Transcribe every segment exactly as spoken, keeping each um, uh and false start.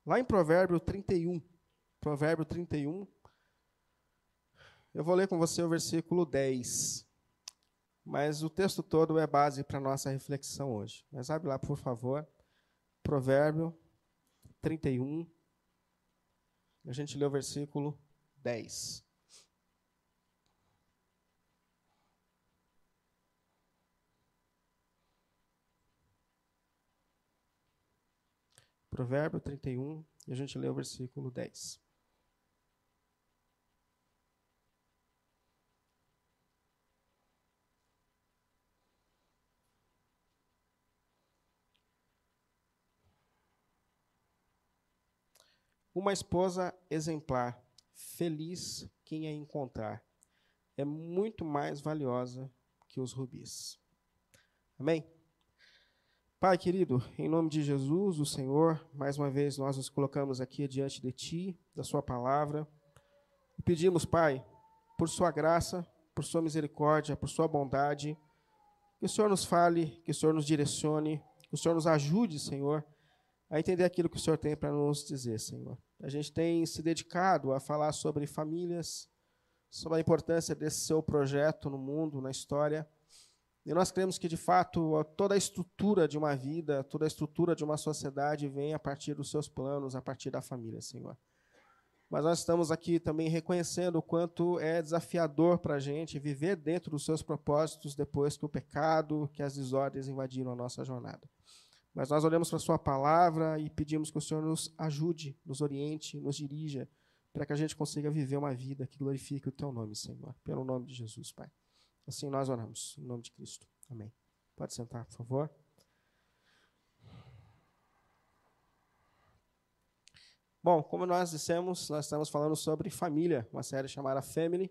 lá em Provérbio trinta e um. Provérbio trinta e um. Eu vou ler com você o versículo dez. Mas o texto todo é base para a nossa reflexão hoje. Mas abre lá, por favor. Provérbio trinta e um. A gente lê o versículo dez. Provérbio trinta e um, e a gente lê o versículo dez. Uma esposa exemplar, feliz quem a encontrar, é muito mais valiosa que os rubis. Amém? Pai querido, em nome de Jesus, o Senhor, mais uma vez nós nos colocamos aqui diante de Ti, da Sua palavra, e pedimos, Pai, por Sua graça, por Sua misericórdia, por Sua bondade, que o Senhor nos fale, que o Senhor nos direcione, que o Senhor nos ajude, Senhor, a entender aquilo que o Senhor tem para nos dizer, Senhor. A gente tem se dedicado a falar sobre famílias, sobre a importância desse seu projeto no mundo, na história. E nós cremos que, de fato, toda a estrutura de uma vida, toda a estrutura de uma sociedade vem a partir dos seus planos, a partir da família, Senhor. Mas nós estamos aqui também reconhecendo o quanto é desafiador para a gente viver dentro dos seus propósitos depois que o pecado, que as desordens invadiram a nossa jornada. Mas nós olhamos para a sua palavra e pedimos que o Senhor nos ajude, nos oriente, nos dirija, para que a gente consiga viver uma vida que glorifique o teu nome, Senhor. Pelo nome de Jesus, Pai. Assim nós oramos, em nome de Cristo. Amém. Pode sentar, por favor. Bom, como nós dissemos, nós estamos falando sobre família, uma série chamada Family.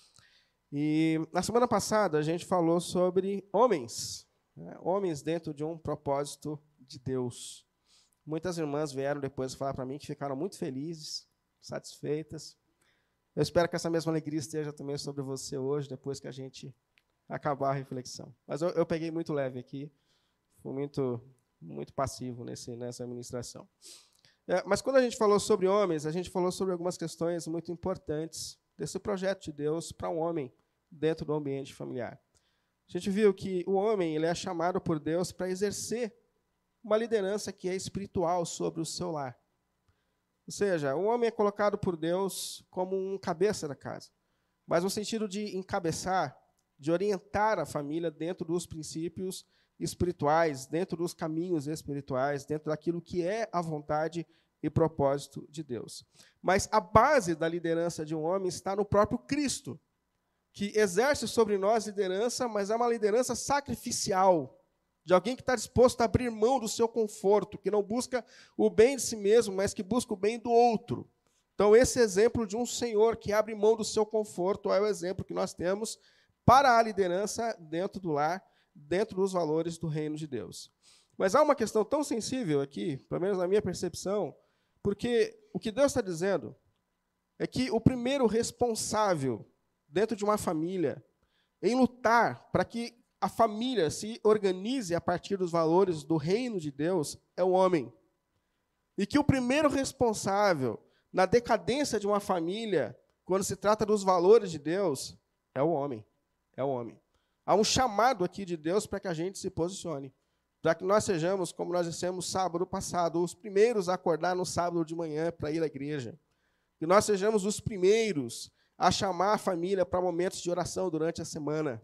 E na semana passada a gente falou sobre homens, né? Homens dentro de um propósito de Deus. Muitas irmãs vieram depois falar para mim que ficaram muito felizes, satisfeitas. Eu espero que essa mesma alegria esteja também sobre você hoje, depois que a gente acabar a reflexão. Mas eu, eu peguei muito leve aqui, fui muito, muito passivo nesse, nessa administração. É, mas quando a gente falou sobre homens, a gente falou sobre algumas questões muito importantes desse projeto de Deus para um homem dentro do ambiente familiar. A gente viu que o homem ele é chamado por Deus para exercer uma liderança que é espiritual sobre o seu lar. Ou seja, o homem é colocado por Deus como um cabeça da casa, mas no sentido de encabeçar, de orientar a família dentro dos princípios espirituais, dentro dos caminhos espirituais, dentro daquilo que é a vontade e propósito de Deus. Mas a base da liderança de um homem está no próprio Cristo, que exerce sobre nós liderança, mas é uma liderança sacrificial, de alguém que está disposto a abrir mão do seu conforto, que não busca o bem de si mesmo, mas que busca o bem do outro. Então, esse exemplo de um Senhor que abre mão do seu conforto é o exemplo que nós temos para a liderança dentro do lar, dentro dos valores do reino de Deus. Mas há uma questão tão sensível aqui, pelo menos na minha percepção, porque o que Deus está dizendo é que o primeiro responsável dentro de uma família em lutar para que a família se organize a partir dos valores do reino de Deus é o homem. E que o primeiro responsável na decadência de uma família, quando se trata dos valores de Deus, é o homem. É o homem. Há um chamado aqui de Deus para que a gente se posicione. Para que nós sejamos, como nós dissemos sábado passado, os primeiros a acordar no sábado de manhã para ir à igreja. Que nós sejamos os primeiros a chamar a família para momentos de oração durante a semana.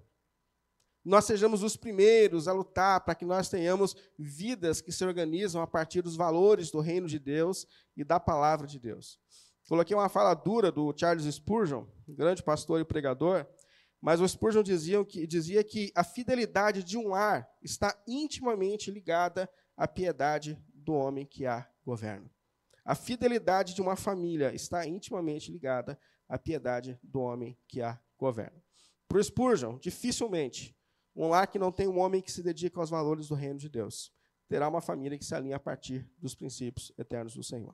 Nós sejamos os primeiros a lutar para que nós tenhamos vidas que se organizam a partir dos valores do reino de Deus e da palavra de Deus. Coloquei uma fala dura do Charles Spurgeon, um grande pastor e pregador, mas o Spurgeon dizia que, dizia que a fidelidade de um lar está intimamente ligada à piedade do homem que a governa. A fidelidade de uma família está intimamente ligada à piedade do homem que a governa. Para o Spurgeon, dificilmente um lar que não tem um homem que se dedica aos valores do reino de Deus terá uma família que se alinha a partir dos princípios eternos do Senhor.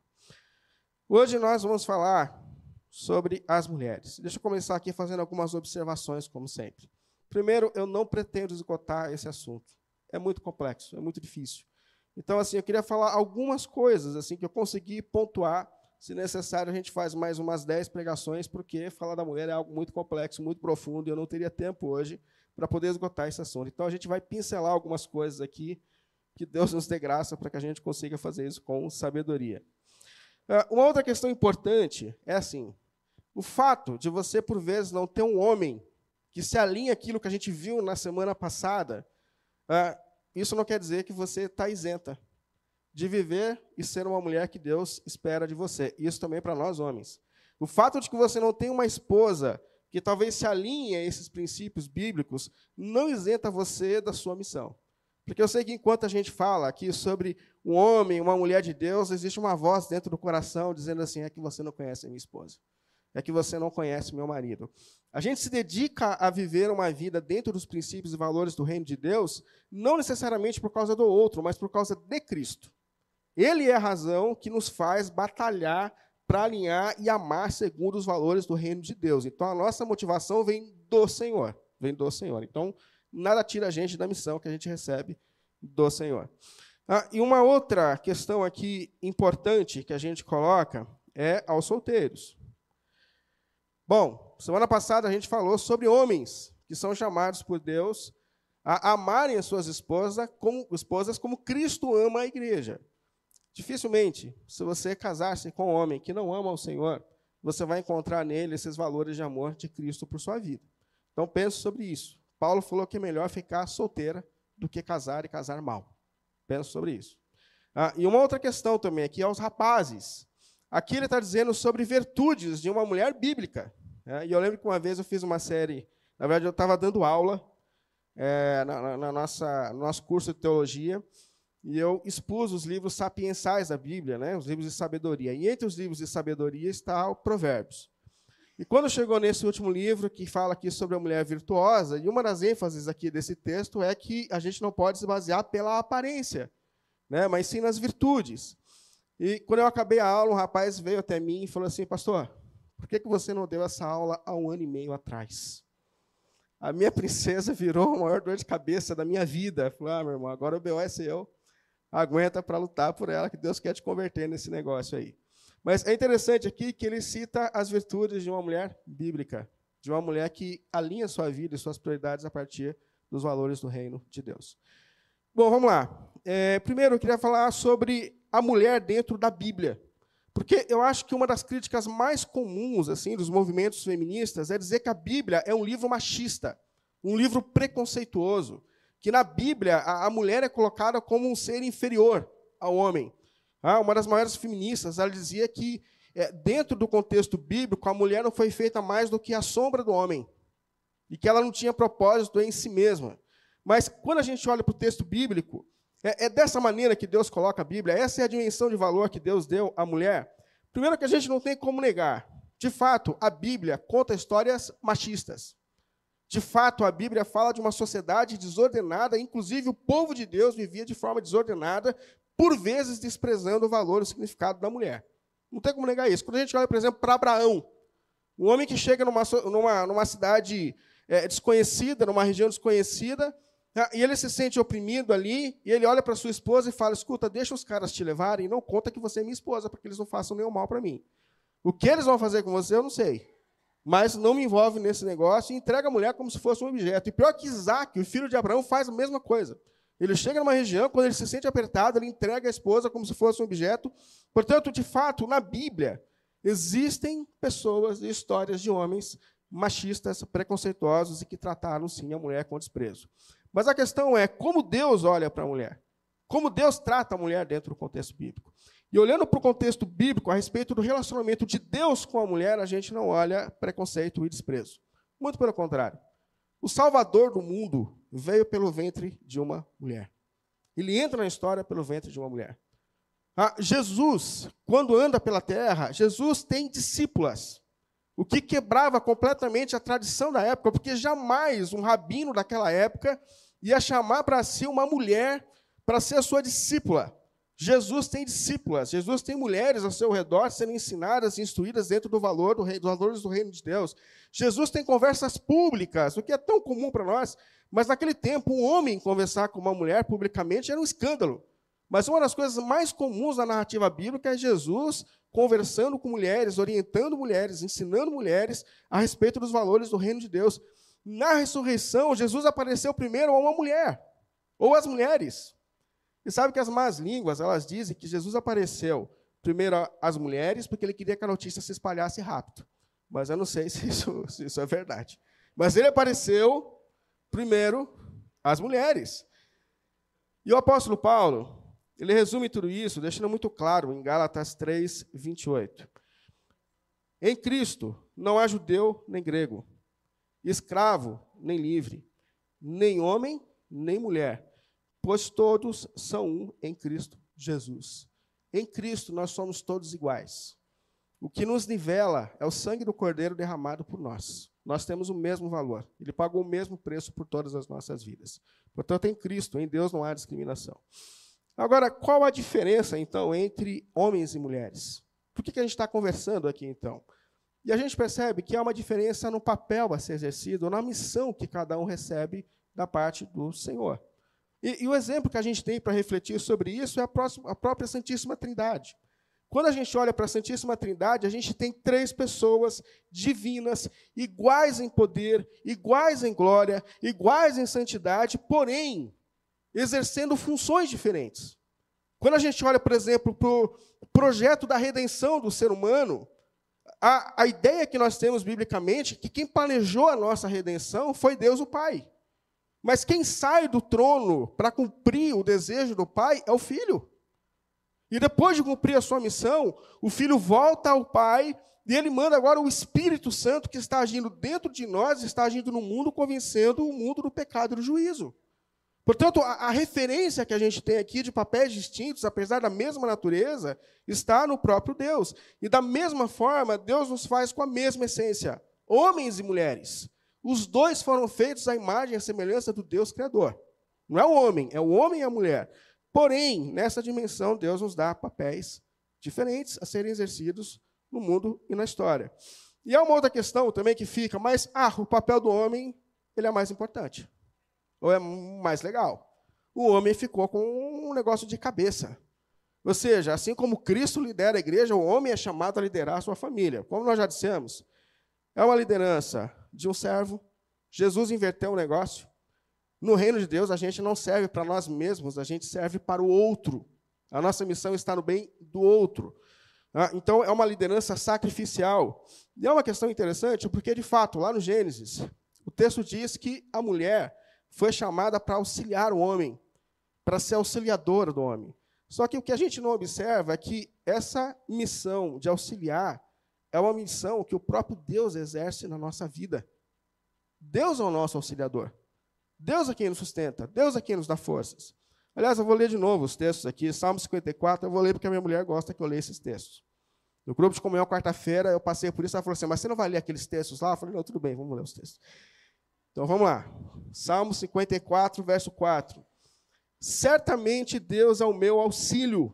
Hoje nós vamos falar sobre as mulheres. Deixa eu começar aqui fazendo algumas observações, como sempre. Primeiro, eu não pretendo esgotar esse assunto. É muito complexo, é muito difícil. Então, assim, eu queria falar algumas coisas assim que eu consegui pontuar. Se necessário, a gente faz mais umas dez pregações, porque falar da mulher é algo muito complexo, muito profundo, e eu não teria tempo hoje para poder esgotar esse assunto. Então, a gente vai pincelar algumas coisas aqui, que Deus nos dê graça para que a gente consiga fazer isso com sabedoria. Uma outra questão importante é assim, o fato de você, por vezes, não ter um homem que se alinha àquilo que a gente viu na semana passada, isso não quer dizer que você está isenta de viver e ser uma mulher que Deus espera de você. Isso também para nós, homens. O fato de que você não tem uma esposa que talvez se alinhe a esses princípios bíblicos não isenta você da sua missão. Porque eu sei que enquanto a gente fala aqui sobre um homem, uma mulher de Deus, existe uma voz dentro do coração dizendo assim, é que você não conhece a minha esposa. É que você não conhece meu marido. A gente se dedica a viver uma vida dentro dos princípios e valores do reino de Deus, não necessariamente por causa do outro, mas por causa de Cristo. Ele é a razão que nos faz batalhar para alinhar e amar segundo os valores do reino de Deus. Então, a nossa motivação vem do Senhor. Vem do Senhor. Então, nada tira a gente da missão que a gente recebe do Senhor. Ah, e uma outra questão aqui importante que a gente coloca é aos solteiros. Bom, semana passada a gente falou sobre homens que são chamados por Deus a amarem as suas esposas como, esposas como Cristo ama a igreja. Dificilmente, se você casar-se com um homem que não ama o Senhor, você vai encontrar nele esses valores de amor de Cristo por sua vida. Então, pense sobre isso. Paulo falou que é melhor ficar solteira do que casar e casar mal. Pense sobre isso. Ah, e uma outra questão também aqui aos rapazes. Aqui ele está dizendo sobre virtudes de uma mulher bíblica. É, e eu lembro que uma vez eu fiz uma série, na verdade eu estava dando aula é, na, na nossa, no nosso curso de teologia, e eu expus os livros sapiensais da Bíblia, né, os livros de sabedoria. E entre os livros de sabedoria está o Provérbios. E quando chegou nesse último livro, que fala aqui sobre a mulher virtuosa, e uma das ênfases aqui desse texto é que a gente não pode se basear pela aparência, né, mas sim nas virtudes. E quando eu acabei a aula, um rapaz veio até mim e falou assim, pastor, por que que você não deu essa aula há um ano e meio atrás? A minha princesa virou a maior dor de cabeça da minha vida. Eu falei, ah, meu irmão, agora o B O é seu. Aguenta para lutar por ela, que Deus quer te converter nesse negócio aí. Mas é interessante aqui que ele cita as virtudes de uma mulher bíblica, de uma mulher que alinha sua vida e suas prioridades a partir dos valores do reino de Deus. Bom, vamos lá. É, primeiro, eu queria falar sobre a mulher dentro da Bíblia. Porque eu acho que uma das críticas mais comuns assim, dos movimentos feministas é dizer que a Bíblia é um livro machista, um livro preconceituoso, que na Bíblia a, a mulher é colocada como um ser inferior ao homem. Ah, uma das maiores feministas, ela dizia que, é, dentro do contexto bíblico, a mulher não foi feita mais do que a sombra do homem, e que ela não tinha propósito em si mesma. Mas, quando a gente olha para o texto bíblico, é, é dessa maneira que Deus coloca a Bíblia, essa é a dimensão de valor que Deus deu à mulher. Primeiro que a gente não tem como negar, de fato, a Bíblia conta histórias machistas. De fato, a Bíblia fala de uma sociedade desordenada, inclusive o povo de Deus vivia de forma desordenada, por vezes desprezando o valor e o significado da mulher. Não tem como negar isso. Quando a gente olha, por exemplo, para Abraão, um homem que chega numa, numa, numa cidade é, desconhecida, numa região desconhecida, e ele se sente oprimido ali, e ele olha para sua esposa e fala, escuta, deixa os caras te levarem, e não conta que você é minha esposa, para que eles não façam nenhum mal para mim. O que eles vão fazer com você, eu não sei. Mas não me envolve nesse negócio e entrega a mulher como se fosse um objeto. E pior que Isaac, o filho de Abraão, faz a mesma coisa. Ele chega numa região, quando ele se sente apertado, ele entrega a esposa como se fosse um objeto. Portanto, de fato, na Bíblia, existem pessoas e histórias de homens machistas, preconceituosos e que trataram, sim, a mulher com desprezo. Mas a questão é como Deus olha para a mulher. Como Deus trata a mulher dentro do contexto bíblico. E olhando para o contexto bíblico, a respeito do relacionamento de Deus com a mulher, a gente não olha preconceito e desprezo. Muito pelo contrário. O Salvador do mundo veio pelo ventre de uma mulher. Ele entra na história pelo ventre de uma mulher. Ah, Jesus, quando anda pela terra, Jesus tem discípulas, o que quebrava completamente a tradição da época, porque jamais um rabino daquela época ia chamar para si uma mulher para ser a sua discípula. Jesus tem discípulas, Jesus tem mulheres ao seu redor sendo ensinadas e instruídas dentro do valor do rei, dos valores do reino de Deus. Jesus tem conversas públicas, o que é tão comum para nós, mas naquele tempo um homem conversar com uma mulher publicamente era um escândalo, Mas uma das coisas mais comuns na narrativa bíblica é Jesus conversando com mulheres, orientando mulheres, ensinando mulheres a respeito dos valores do reino de Deus. Na ressurreição, Jesus apareceu primeiro a uma mulher, ou às mulheres. E sabe que as más línguas, elas dizem que Jesus apareceu primeiro às mulheres porque ele queria que a notícia se espalhasse rápido. Mas eu não sei se isso, se isso é verdade. Mas ele apareceu primeiro às mulheres. E o apóstolo Paulo, ele resume tudo isso, deixando muito claro em Gálatas três, vinte e oito. Em Cristo não há judeu nem grego, escravo nem livre, nem homem nem mulher, pois todos são um em Cristo Jesus. Em Cristo nós somos todos iguais. O que nos nivela é o sangue do Cordeiro derramado por nós. Nós temos o mesmo valor. Ele pagou o mesmo preço por todas as nossas vidas. Portanto, em Cristo, em Deus, não há discriminação. Agora, qual a diferença, então, entre homens e mulheres? Por que que a gente está conversando aqui, então? E a gente percebe que há uma diferença no papel a ser exercido, na missão que cada um recebe da parte do Senhor. E, e o exemplo que a gente tem para refletir sobre isso é a, próxima, a própria Santíssima Trindade. Quando a gente olha para a Santíssima Trindade, a gente tem três pessoas divinas, iguais em poder, iguais em glória, iguais em santidade, porém, exercendo funções diferentes. Quando a gente olha, por exemplo, para o projeto da redenção do ser humano, a, a ideia que nós temos biblicamente é que quem planejou a nossa redenção foi Deus o Pai. Mas quem sai do trono para cumprir o desejo do Pai é o Filho. E depois de cumprir a sua missão, o Filho volta ao Pai e ele manda agora o Espírito Santo que está agindo dentro de nós, está agindo no mundo, convencendo o mundo do pecado e do juízo. Portanto, a, a referência que a gente tem aqui de papéis distintos, apesar da mesma natureza, está no próprio Deus. E da mesma forma, Deus nos faz com a mesma essência, homens e mulheres. Os dois foram feitos à imagem e à semelhança do Deus Criador. Não é o homem, é o homem e a mulher. Porém, nessa dimensão, Deus nos dá papéis diferentes a serem exercidos no mundo e na história. E há uma outra questão também que fica, mas ah, o papel do homem ele é mais importante. Ou é mais legal? O homem ficou com um negócio de cabeça. Ou seja, assim como Cristo lidera a igreja, o homem é chamado a liderar a sua família. Como nós já dissemos, é uma liderança de um servo. Jesus inverteu o negócio. No reino de Deus, a gente não serve para nós mesmos, a gente serve para o outro. A nossa missão está no bem do outro. Então, é uma liderança sacrificial. E é uma questão interessante, porque, de fato, lá no Gênesis, o texto diz que a mulher foi chamada para auxiliar o homem, para ser auxiliadora do homem. Só que o que a gente não observa é que essa missão de auxiliar é uma missão que o próprio Deus exerce na nossa vida. Deus é o nosso auxiliador. Deus é quem nos sustenta, Deus é quem nos dá forças. Aliás, eu vou ler de novo os textos aqui, Salmo cinquenta e quatro, eu vou ler porque a minha mulher gosta que eu leia esses textos. No grupo de comunhão, quarta-feira, eu passei por isso, ela falou assim, mas você não vai ler aqueles textos lá? Eu falei, não, tudo bem, vamos ler os textos. Então, vamos lá. Salmo cinquenta e quatro, verso quatro. Certamente Deus é o meu auxílio,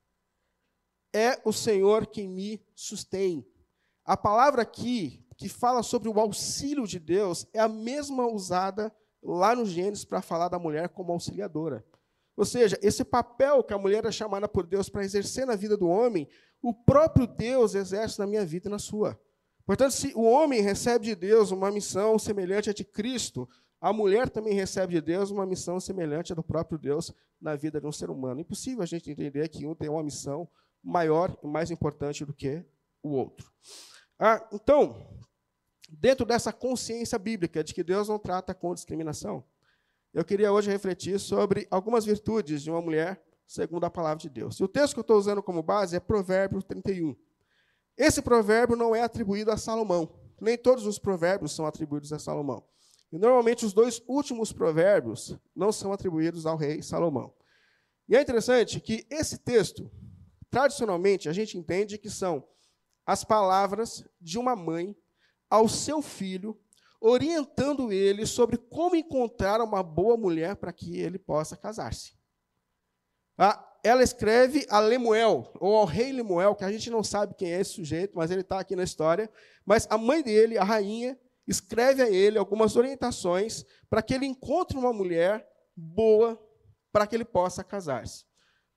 é o Senhor quem me sustém. A palavra aqui, que fala sobre o auxílio de Deus, é a mesma usada lá no Gênesis para falar da mulher como auxiliadora. Ou seja, esse papel que a mulher é chamada por Deus para exercer na vida do homem, o próprio Deus exerce na minha vida e na sua. Portanto, se o homem recebe de Deus uma missão semelhante à de Cristo, a mulher também recebe de Deus uma missão semelhante à do próprio Deus na vida de um ser humano. É impossível a gente entender que um tem uma missão maior e mais importante do que o outro. Ah, então, dentro dessa consciência bíblica de que Deus não trata com discriminação, eu queria hoje refletir sobre algumas virtudes de uma mulher segundo a palavra de Deus. E o texto que eu estou usando como base é Provérbios trinta e um. Esse provérbio não é atribuído a Salomão. Nem todos os provérbios são atribuídos a Salomão. E, normalmente, os dois últimos provérbios não são atribuídos ao rei Salomão. E é interessante que esse texto, tradicionalmente, a gente entende que são as palavras de uma mãe ao seu filho, orientando ele sobre como encontrar uma boa mulher para que ele possa casar-se. Ela escreve a Lemuel, ou ao rei Lemuel, que a gente não sabe quem é esse sujeito, mas ele está aqui na história. Mas a mãe dele, a rainha, escreve a ele algumas orientações para que ele encontre uma mulher boa para que ele possa casar-se.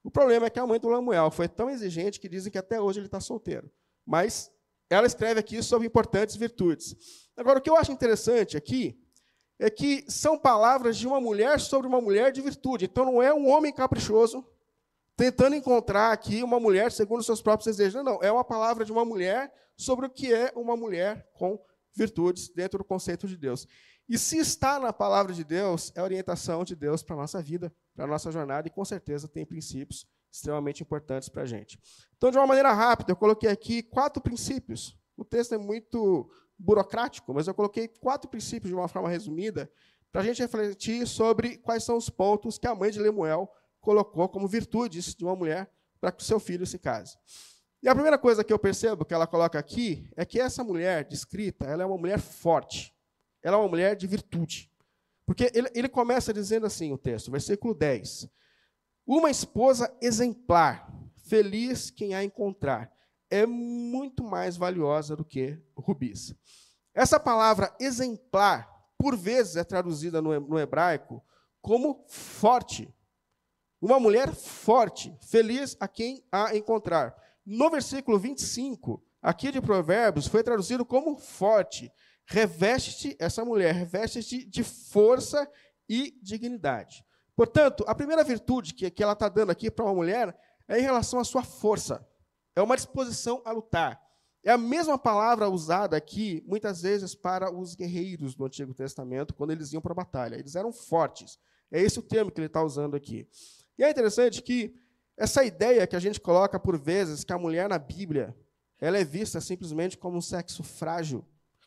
O problema é que a mãe do Lemuel foi tão exigente que dizem que até hoje ele está solteiro. Mas ela escreve aqui sobre importantes virtudes. Agora, o que eu acho interessante aqui é que são palavras de uma mulher sobre uma mulher de virtude. Então, não é um homem caprichoso tentando encontrar aqui uma mulher segundo os seus próprios desejos. Não, é uma palavra de uma mulher sobre o que é uma mulher com virtudes dentro do conceito de Deus. E se está na palavra de Deus, é a orientação de Deus para a nossa vida, para a nossa jornada, e com certeza tem princípios extremamente importantes para a gente. Então, de uma maneira rápida, eu coloquei aqui quatro princípios. O texto é muito burocrático, mas eu coloquei quatro princípios de uma forma resumida para a gente refletir sobre quais são os pontos que a mãe de Lemuel colocou como virtudes de uma mulher para que o seu filho se case. E a primeira coisa que eu percebo que ela coloca aqui é que essa mulher descrita, ela é uma mulher forte. Ela é uma mulher de virtude. Porque ele, ele começa dizendo assim, o texto, versículo dez. Uma esposa exemplar, feliz quem a encontrar, é muito mais valiosa do que rubis. Essa palavra exemplar, por vezes, é traduzida no, no hebraico como forte. Uma mulher forte, feliz a quem a encontrar. No versículo vinte e cinco, aqui de Provérbios, foi traduzido como forte. Reveste-te, essa mulher, reveste-te de força e dignidade. Portanto, a primeira virtude que, que ela está dando aqui para uma mulher é em relação à sua força. É uma disposição a lutar. É a mesma palavra usada aqui, muitas vezes, para os guerreiros do Antigo Testamento, quando eles iam para a batalha. Eles eram fortes. É esse o termo que ele está usando aqui. E é interessante que essa ideia que a gente coloca, por vezes, que a mulher na Bíblia ela é vista simplesmente como um sexo frágil,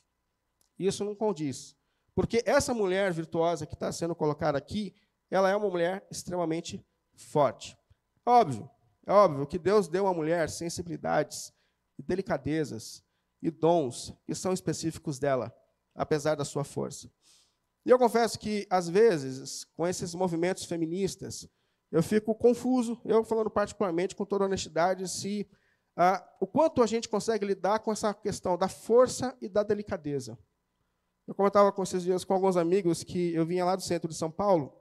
isso não condiz. Porque essa mulher virtuosa que está sendo colocada aqui, ela é uma mulher extremamente forte. Óbvio, é óbvio que Deus deu à mulher sensibilidades e delicadezas e dons que são específicos dela, apesar da sua força. E eu confesso que, às vezes, com esses movimentos feministas, eu fico confuso, eu falando particularmente com toda honestidade, se ah, o quanto a gente consegue lidar com essa questão da força e da delicadeza. Eu comentava com esses dias com alguns amigos que eu vinha lá do centro de São Paulo,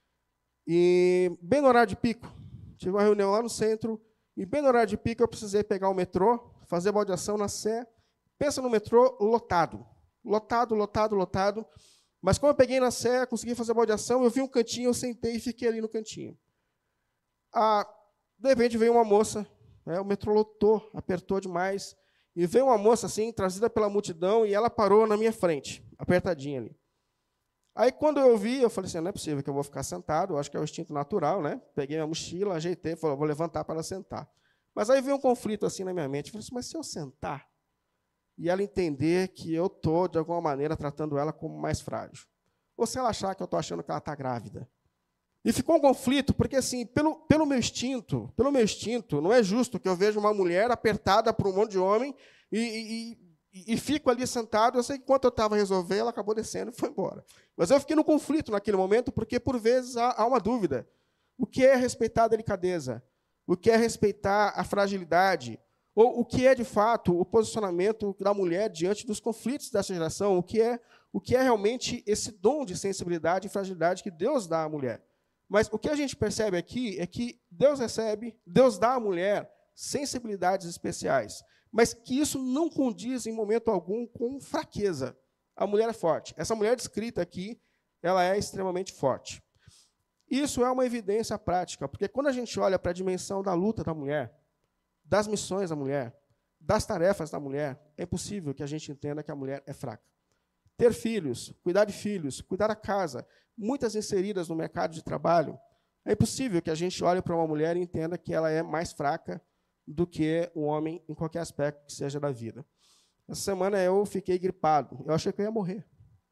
e bem no horário de pico, tive uma reunião lá no centro, e bem no horário de pico eu precisei pegar o metrô, fazer baldeação na Sé. Pensa no metrô lotado, lotado, lotado, lotado. Mas como eu peguei na Sé, consegui fazer baldeação, eu vi um cantinho, eu sentei e fiquei ali no cantinho. Ah, de repente veio uma moça, né, o metrô lotou, apertou demais, e veio uma moça assim, trazida pela multidão, e ela parou na minha frente, apertadinha ali. Aí, quando eu vi, eu falei assim, não é possível que eu vou ficar sentado, eu acho que é o instinto natural, né? Peguei minha mochila, ajeitei, falei, vou levantar para ela sentar. Mas aí veio um conflito assim na minha mente, eu falei assim, mas se eu sentar, e ela entender que eu estou, de alguma maneira, tratando ela como mais frágil, ou se ela achar que eu estou achando que ela está grávida. E ficou um conflito, porque, assim, pelo, pelo meu instinto, pelo meu instinto, não é justo que eu veja uma mulher apertada por um monte de homem e, e, e fico ali sentado. Eu sei que enquanto eu estava resolvendo, ela acabou descendo e foi embora. Mas eu fiquei no conflito naquele momento, porque, por vezes, há, há uma dúvida. O que é respeitar a delicadeza? O que é respeitar a fragilidade? Ou o que é, de fato, o posicionamento da mulher diante dos conflitos dessa geração? O que é, o que é realmente esse dom de sensibilidade e fragilidade que Deus dá à mulher? Mas o que a gente percebe aqui é que Deus recebe, Deus dá à mulher sensibilidades especiais, mas que isso não condiz em momento algum com fraqueza. A mulher é forte. Essa mulher descrita aqui, ela é extremamente forte. Isso é uma evidência prática, porque quando a gente olha para a dimensão da luta da mulher, das missões da mulher, das tarefas da mulher, é impossível que a gente entenda que a mulher é fraca. Ter filhos, cuidar de filhos, cuidar da casa, muitas inseridas no mercado de trabalho, é impossível que a gente olhe para uma mulher e entenda que ela é mais fraca do que o homem em qualquer aspecto que seja da vida. Essa semana eu fiquei gripado. Eu achei que eu ia morrer.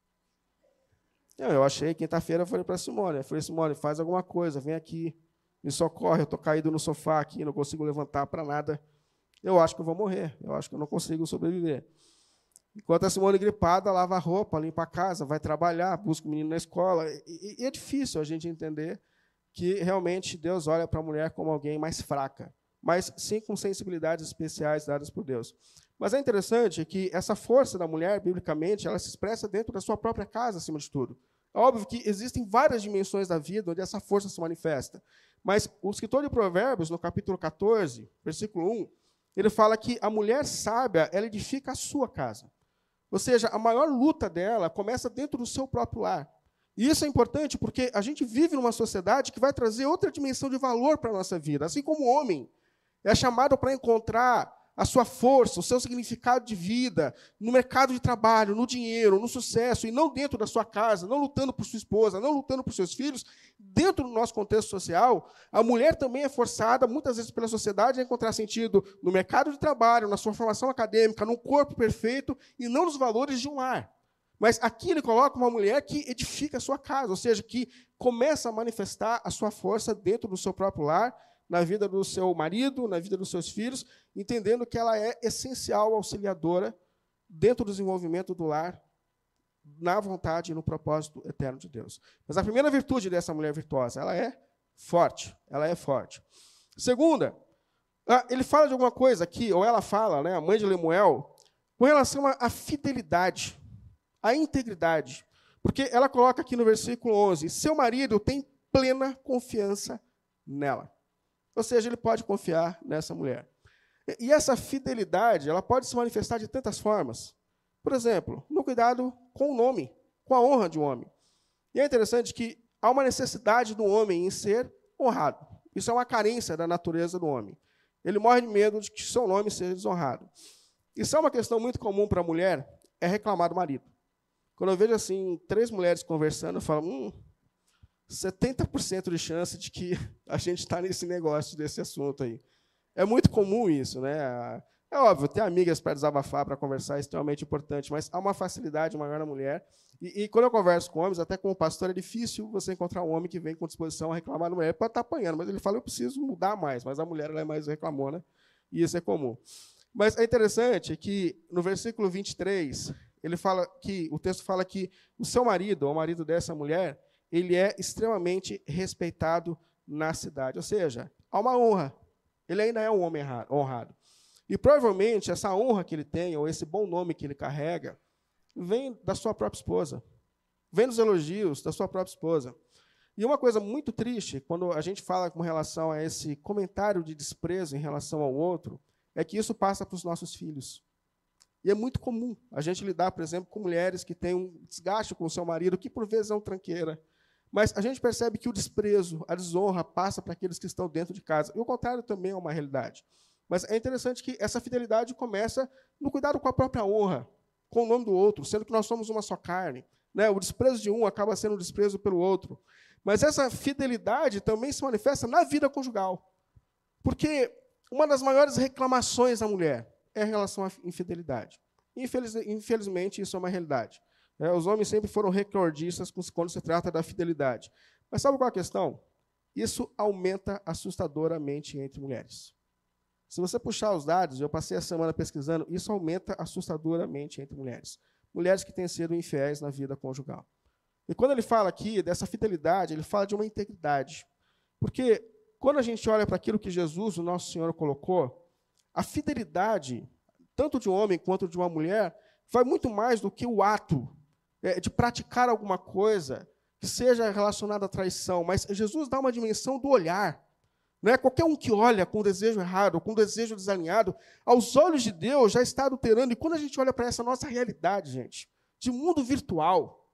Eu, eu achei, quinta-feira eu falei para a Simone, eu falei, Simone, faz alguma coisa, vem aqui, me socorre, eu estou caído no sofá aqui, não consigo levantar para nada. Eu acho que eu vou morrer, eu acho que eu não consigo sobreviver. Enquanto a Simone gripada, lava a roupa, limpa a casa, vai trabalhar, busca o menino na escola. E, e é difícil a gente entender que realmente Deus olha para a mulher como alguém mais fraca, mas sim com sensibilidades especiais dadas por Deus. Mas é interessante que essa força da mulher, biblicamente, ela se expressa dentro da sua própria casa, acima de tudo. É óbvio que existem várias dimensões da vida onde essa força se manifesta. Mas o escritor de Provérbios, no capítulo quatorze, versículo um, ele fala que a mulher sábia, ela edifica a sua casa. Ou seja, a maior luta dela começa dentro do seu próprio lar. E isso é importante porque a gente vive numa sociedade que vai trazer outra dimensão de valor para a nossa vida. Assim como o homem é chamado para encontrar a sua força, o seu significado de vida, no mercado de trabalho, no dinheiro, no sucesso, e não dentro da sua casa, não lutando por sua esposa, não lutando por seus filhos, dentro do nosso contexto social, a mulher também é forçada, muitas vezes pela sociedade, a encontrar sentido no mercado de trabalho, na sua formação acadêmica, num corpo perfeito, e não nos valores de um lar. Mas aqui ele coloca uma mulher que edifica a sua casa, ou seja, que começa a manifestar a sua força dentro do seu próprio lar, na vida do seu marido, na vida dos seus filhos, entendendo que ela é essencial, auxiliadora, dentro do desenvolvimento do lar, na vontade e no propósito eterno de Deus. Mas a primeira virtude dessa mulher virtuosa, ela é forte, ela é forte. Segunda, ele fala de alguma coisa aqui, ou ela fala, né, a mãe de Lemuel, com relação à fidelidade, à integridade. Porque ela coloca aqui no versículo onze, seu marido tem plena confiança nela. Ou seja, ele pode confiar nessa mulher. E essa fidelidade, ela pode se manifestar de tantas formas. Por exemplo, no cuidado com o nome, com a honra de um homem. E é interessante que há uma necessidade do homem em ser honrado. Isso é uma carência da natureza do homem. Ele morre de medo de que seu nome seja desonrado. Isso é uma questão muito comum para a mulher, é reclamar do marido. Quando eu vejo assim, três mulheres conversando, eu falo, hum, setenta por cento de chance de que a gente está nesse negócio, desse assunto aí. É muito comum isso, né? É óbvio, ter amigas para desabafar, para conversar é extremamente importante, mas há uma facilidade maior na mulher. E, e quando eu converso com homens, até como pastor, é difícil você encontrar um homem que vem com disposição a reclamar da mulher. Ele pode estar apanhando, mas ele fala, eu preciso mudar mais. Mas a mulher ela é mais reclamona, e isso é comum. Mas é interessante que, no versículo vinte e três, ele fala que, o texto fala que o seu marido, ou o marido dessa mulher, ele é extremamente respeitado na cidade. Ou seja, há uma honra. Ele ainda é um homem honrado. E provavelmente essa honra que ele tem, ou esse bom nome que ele carrega, vem da sua própria esposa. Vem dos elogios da sua própria esposa. E uma coisa muito triste, quando a gente fala com relação a esse comentário de desprezo em relação ao outro, é que isso passa para os nossos filhos. E é muito comum a gente lidar, por exemplo, com mulheres que têm um desgaste com o seu marido, que por vezes é um tranqueira. Mas a gente percebe que o desprezo, a desonra, passa para aqueles que estão dentro de casa. E o contrário também é uma realidade. Mas é interessante que essa fidelidade começa no cuidado com a própria honra, com o nome do outro, sendo que nós somos uma só carne. Né? O desprezo de um acaba sendo um desprezo pelo outro. Mas essa fidelidade também se manifesta na vida conjugal. Porque uma das maiores reclamações da mulher é em relação à infidelidade. Infeliz, infelizmente, isso é uma realidade. É, os homens sempre foram recordistas quando se trata da fidelidade. Mas sabe qual é a questão? Isso aumenta assustadoramente entre mulheres. Se você puxar os dados, eu passei a semana pesquisando, isso aumenta assustadoramente entre mulheres. Mulheres que têm sido infiéis na vida conjugal. E quando ele fala aqui dessa fidelidade, ele fala de uma integridade. Porque quando a gente olha para aquilo que Jesus, o nosso Senhor, colocou, a fidelidade, tanto de um homem quanto de uma mulher, vai muito mais do que o ato é, de praticar alguma coisa que seja relacionada à traição. Mas Jesus dá uma dimensão do olhar. Não é qualquer um que olha com desejo errado, com desejo desalinhado, aos olhos de Deus já está adulterando. E quando a gente olha para essa nossa realidade, gente, de mundo virtual,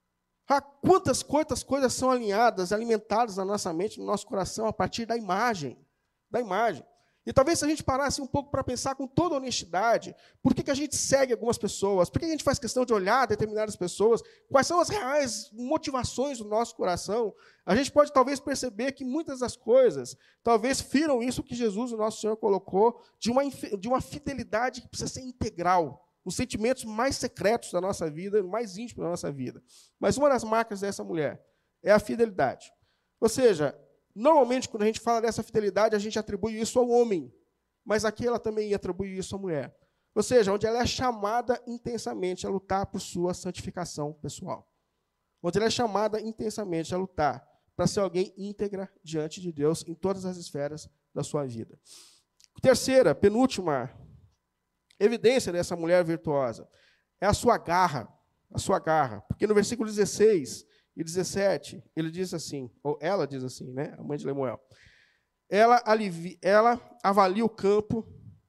ah, quantas, quantas coisas são alinhadas, alimentadas na nossa mente, no nosso coração, a partir da imagem. Da imagem. E talvez se a gente parasse um pouco para pensar com toda honestidade, por que, que a gente segue algumas pessoas? Por que a gente faz questão de olhar determinadas pessoas? Quais são as reais motivações do nosso coração? A gente pode talvez perceber que muitas das coisas talvez firam isso que Jesus, o nosso Senhor, colocou de uma, de uma fidelidade que precisa ser integral, os sentimentos mais secretos da nossa vida, mais íntimos da nossa vida. Mas uma das marcas dessa mulher é a fidelidade. Ou seja, normalmente, quando a gente fala dessa fidelidade, a gente atribui isso ao homem. Mas aqui ela também atribui isso à mulher. Ou seja, onde ela é chamada intensamente a lutar por sua santificação pessoal. Onde ela é chamada intensamente a lutar para ser alguém íntegra diante de Deus em todas as esferas da sua vida. Terceira, penúltima evidência dessa mulher virtuosa é a sua garra. A sua garra. Porque no versículo dezesseis, e dezessete, ele diz assim, ou ela diz assim, né, a mãe de Lemuel. Ela, alivi, ela avalia o campo,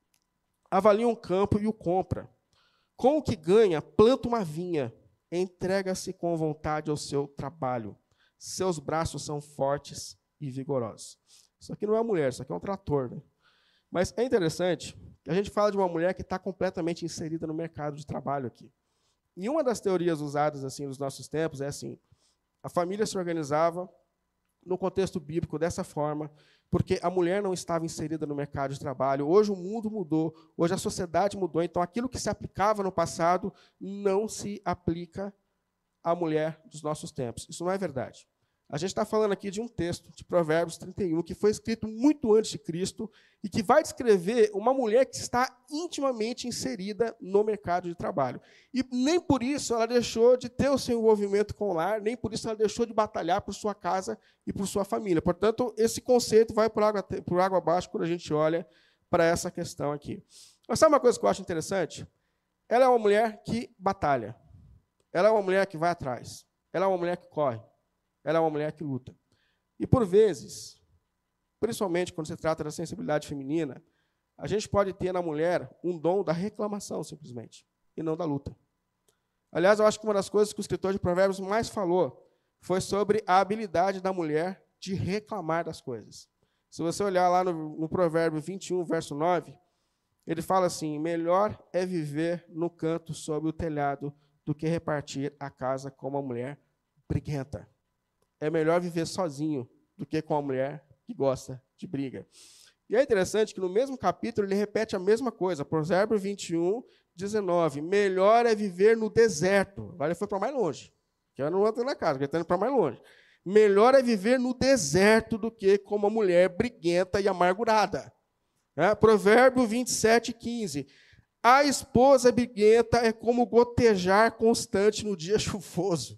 avalia um campo e o compra. Com o que ganha, planta uma vinha, entrega-se com vontade ao seu trabalho. Seus braços são fortes e vigorosos. Isso aqui não é uma mulher, isso aqui é um trator, né? Mas é interessante que a gente fala de uma mulher que está completamente inserida no mercado de trabalho aqui. E uma das teorias usadas assim nos nossos tempos é assim, a família se organizava no contexto bíblico dessa forma, porque a mulher não estava inserida no mercado de trabalho. Hoje o mundo mudou, hoje a sociedade mudou, então aquilo que se aplicava no passado não se aplica à mulher dos nossos tempos. Isso não é verdade. A gente está falando aqui de um texto de Provérbios trinta e um, que foi escrito muito antes de Cristo e que vai descrever uma mulher que está intimamente inserida no mercado de trabalho. E nem por isso ela deixou de ter o seu envolvimento com o lar, nem por isso ela deixou de batalhar por sua casa e por sua família. Portanto, esse conceito vai por água, por água abaixo quando a gente olha para essa questão aqui. Mas sabe uma coisa que eu acho interessante? Ela é uma mulher que batalha. Ela é uma mulher que vai atrás. Ela é uma mulher que corre. Ela é uma mulher que luta. E, por vezes, principalmente quando se trata da sensibilidade feminina, a gente pode ter na mulher um dom da reclamação, simplesmente, e não da luta. Aliás, eu acho que uma das coisas que o escritor de Provérbios mais falou foi sobre a habilidade da mulher de reclamar das coisas. Se você olhar lá no, no Provérbio vinte e um, verso nove, ele fala assim, melhor é viver no canto sob o telhado do que repartir a casa com uma mulher briguenta. É melhor viver sozinho do que com uma mulher que gosta de briga. E é interessante que no mesmo capítulo ele repete a mesma coisa. Provérbio vinte e um, dezenove. Melhor é viver no deserto. Agora ele foi para mais longe. Que eu não estou na casa, ele está indo para mais longe. Melhor é viver no deserto do que com uma mulher briguenta e amargurada. É, Provérbio vinte e sete, quinze. A esposa briguenta é como gotejar constante no dia chuvoso.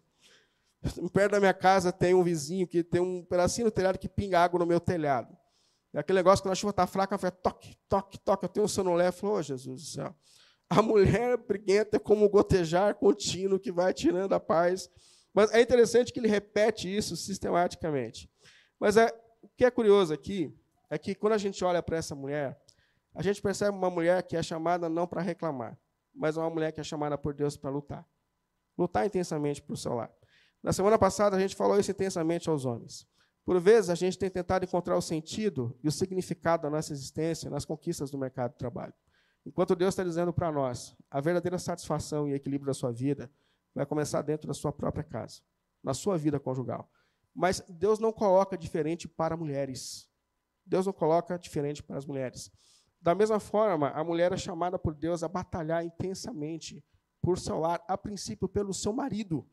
Perto da minha casa tem um vizinho que tem um pedacinho do telhado que pinga água no meu telhado. É aquele negócio, quando a chuva está fraca, vai toque, toque, toque. Eu tenho um sonolé, eu falo, oh, Jesus do céu. A mulher briguenta é como gotejar contínuo que vai tirando a paz. Mas é interessante que ele repete isso sistematicamente. Mas é, o que é curioso aqui é que quando a gente olha para essa mulher, a gente percebe uma mulher que é chamada não para reclamar, mas uma mulher que é chamada por Deus para lutar. Lutar intensamente por seu lar. Na semana passada, a gente falou isso intensamente aos homens. Por vezes, a gente tem tentado encontrar o sentido e o significado da nossa existência nas conquistas do mercado de trabalho. Enquanto Deus está dizendo para nós, a verdadeira satisfação e equilíbrio da sua vida vai começar dentro da sua própria casa, na sua vida conjugal. Mas Deus não coloca diferente para mulheres. Deus não coloca diferente para as mulheres. Da mesma forma, a mulher é chamada por Deus a batalhar intensamente por seu lar, a princípio pelo seu marido.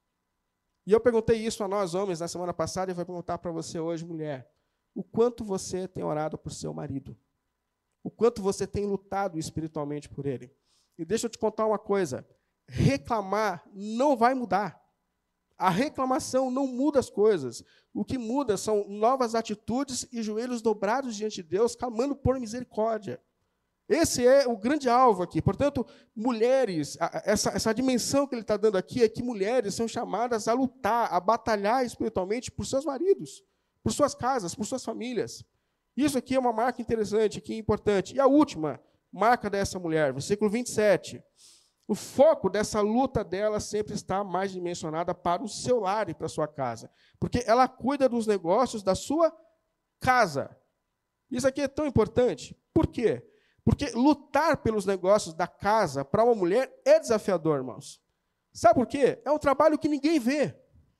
E eu perguntei isso a nós, homens, na semana passada, e vou perguntar para você hoje, mulher. O quanto você tem orado por seu marido? O quanto você tem lutado espiritualmente por ele? E deixa eu te contar uma coisa. Reclamar não vai mudar. A reclamação não muda as coisas. O que muda são novas atitudes e joelhos dobrados diante de Deus, clamando por misericórdia. Esse é o grande alvo aqui. Portanto, mulheres, essa, essa dimensão que ele está dando aqui é que mulheres são chamadas a lutar, a batalhar espiritualmente por seus maridos, por suas casas, por suas famílias. Isso aqui é uma marca interessante, aqui importante. E a última marca dessa mulher, versículo vinte e sete. O foco dessa luta dela sempre está mais dimensionada para o seu lar e para a sua casa. Porque ela cuida dos negócios da sua casa. Isso aqui é tão importante. Por quê? Porque lutar pelos negócios da casa para uma mulher é desafiador, irmãos. Sabe por quê? É um trabalho que ninguém vê.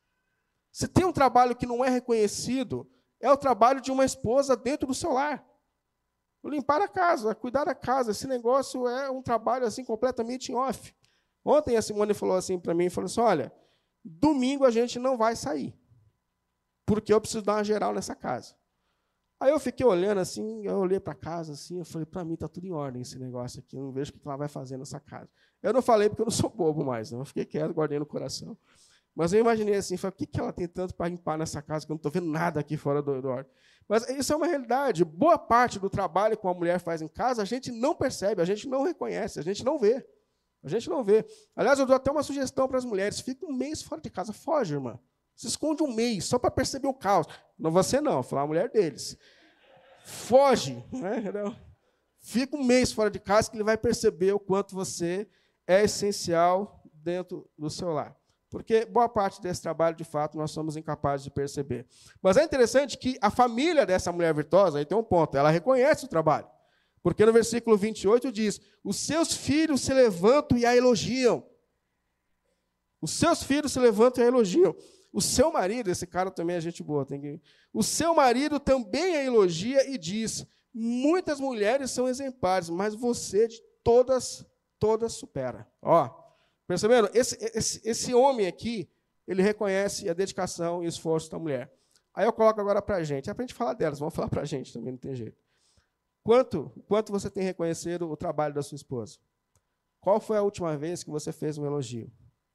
Se tem um trabalho que não é reconhecido, é o trabalho de uma esposa dentro do seu lar. Limpar a casa, cuidar da casa. Esse negócio é um trabalho assim completamente em off. Ontem a Simone falou assim para mim, falou assim, olha, domingo a gente não vai sair, porque eu preciso dar uma geral nessa casa. Aí eu fiquei olhando assim, eu olhei para casa assim, eu falei, para mim está tudo em ordem esse negócio aqui, eu não vejo o que ela vai fazer nessa casa. Eu não falei porque eu não sou bobo mais, não. Eu fiquei quieto, guardei no coração. Mas eu imaginei assim, falei, o que, que ela tem tanto para limpar nessa casa, que eu não estou vendo nada aqui fora do, do ordem. Mas isso é uma realidade. Boa parte do trabalho que uma mulher faz em casa, a gente não percebe, a gente não reconhece, a gente não vê. A gente não vê. Aliás, eu dou até uma sugestão para as mulheres, fica um mês fora de casa, foge, irmã. Se esconde um mês, só para perceber o caos. Não você não, falar a mulher deles. Foge, né? Fica um mês fora de casa que ele vai perceber o quanto você é essencial dentro do seu lar. Porque boa parte desse trabalho, de fato, nós somos incapazes de perceber. Mas é interessante que a família dessa mulher virtuosa, aí tem um ponto, ela reconhece o trabalho. Porque no versículo vinte e oito diz, os seus filhos se levantam e a elogiam. Os seus filhos se levantam e a elogiam. O seu marido, esse cara também é gente boa, tem que... O seu marido também a elogia e diz, muitas mulheres são exemplares, mas você de todas, todas supera. Ó, perceberam? Esse, esse, esse homem aqui, ele reconhece a dedicação e o esforço da mulher. Aí eu coloco agora para a gente. É para a gente falar delas, vamos falar para a gente também, não tem jeito. Quanto, quanto você tem reconhecido o trabalho da sua esposa? Qual foi a última vez que você fez um elogio?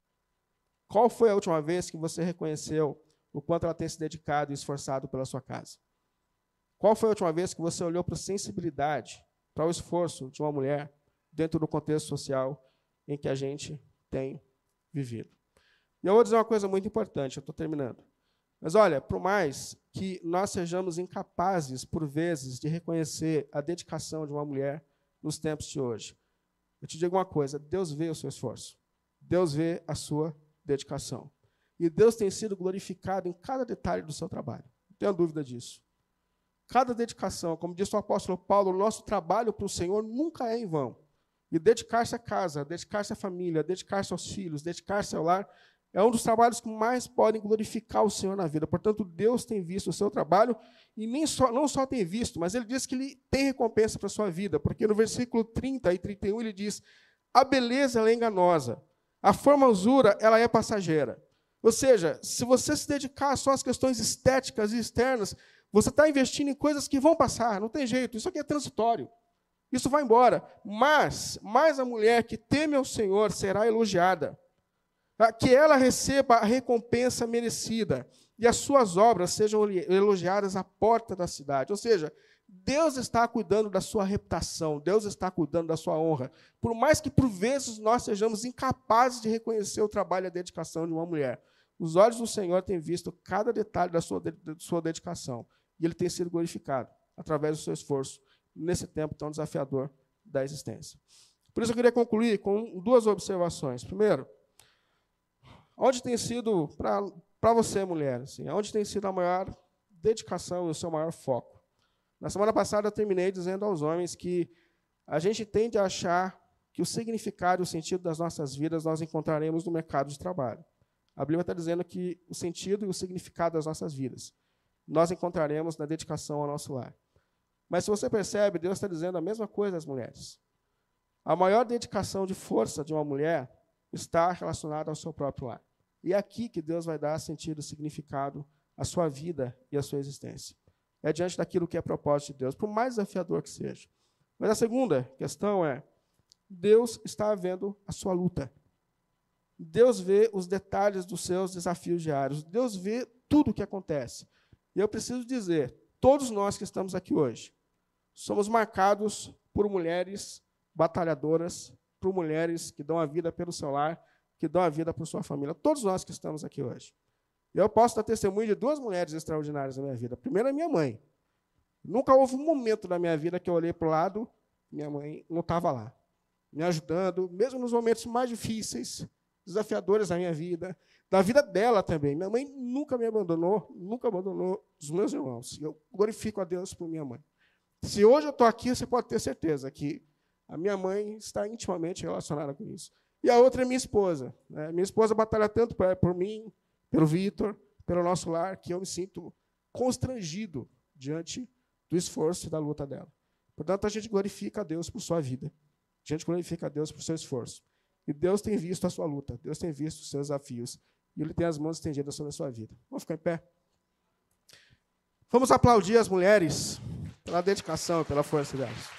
Qual foi a última vez que você reconheceu o quanto ela tem se dedicado e esforçado pela sua casa? Qual foi a última vez que você olhou para a sensibilidade, para o esforço de uma mulher dentro do contexto social em que a gente tem vivido? E eu vou dizer uma coisa muito importante, eu estou terminando. Mas, olha, por mais que nós sejamos incapazes, por vezes, de reconhecer a dedicação de uma mulher nos tempos de hoje, eu te digo uma coisa, Deus vê o seu esforço. Deus vê a sua dedicação. E Deus tem sido glorificado em cada detalhe do seu trabalho. Não tenho dúvida disso. Cada dedicação, como disse o apóstolo Paulo, o nosso trabalho para o Senhor nunca é em vão. E dedicar-se à casa, dedicar-se à família, dedicar-se aos filhos, dedicar-se ao lar, é um dos trabalhos que mais podem glorificar o Senhor na vida. Portanto, Deus tem visto o seu trabalho, e nem só, não só tem visto, mas Ele diz que Ele tem recompensa para a sua vida, porque no versículo trinta e trinta e um Ele diz, a beleza ela é enganosa, a formosura ela é passageira. Ou seja, se você se dedicar só às questões estéticas e externas, você está investindo em coisas que vão passar, não tem jeito, isso aqui é transitório. Isso vai embora. Mas, mais a mulher que teme ao Senhor será elogiada. Que ela receba a recompensa merecida e as suas obras sejam elogiadas à porta da cidade. Ou seja, Deus está cuidando da sua reputação, Deus está cuidando da sua honra. Por mais que, por vezes, nós sejamos incapazes de reconhecer o trabalho e a dedicação de uma mulher, os olhos do Senhor têm visto cada detalhe da sua, da sua dedicação. E Ele tem sido glorificado através do seu esforço nesse tempo tão desafiador da existência. Por isso eu queria concluir com duas observações. Primeiro, onde tem sido, para você, mulher, assim, onde tem sido a maior dedicação e o seu maior foco? Na semana passada eu terminei dizendo aos homens que a gente tende a achar que o significado e o sentido das nossas vidas nós encontraremos no mercado de trabalho. A Bíblia está dizendo que o sentido e o significado das nossas vidas nós encontraremos na dedicação ao nosso lar. Mas se você percebe, Deus está dizendo a mesma coisa às mulheres. A maior dedicação de força de uma mulher está relacionada ao seu próprio lar. E é aqui que Deus vai dar sentido e significado à sua vida e à sua existência. É diante daquilo que é propósito de Deus, por mais desafiador que seja. Mas a segunda questão é, Deus está vendo a sua luta. Deus vê os detalhes dos seus desafios diários. Deus vê tudo o que acontece. E eu preciso dizer, todos nós que estamos aqui hoje, somos marcados por mulheres batalhadoras, por mulheres que dão a vida pelo seu lar, que dão a vida por sua família. Todos nós que estamos aqui hoje. Eu posso dar testemunho de duas mulheres extraordinárias na minha vida. A primeira é minha mãe. Nunca houve um momento na minha vida que eu olhei para o lado, minha mãe não estava lá, me ajudando, mesmo nos momentos mais difíceis, desafiadores da minha vida, da vida dela também. Minha mãe nunca me abandonou, nunca abandonou os meus irmãos. Eu glorifico a Deus por minha mãe. Se hoje eu estou aqui, você pode ter certeza que a minha mãe está intimamente relacionada com isso. E a outra é minha esposa. Né? Minha esposa batalha tanto por, por mim, pelo Vitor, pelo nosso lar, que eu me sinto constrangido diante do esforço e da luta dela. Portanto, a gente glorifica a Deus por sua vida. A gente glorifica a Deus por seu esforço. E Deus tem visto a sua luta, Deus tem visto os seus desafios. E Ele tem as mãos estendidas sobre a sua vida. Vamos ficar em pé? Vamos aplaudir as mulheres pela dedicação e pela força delas.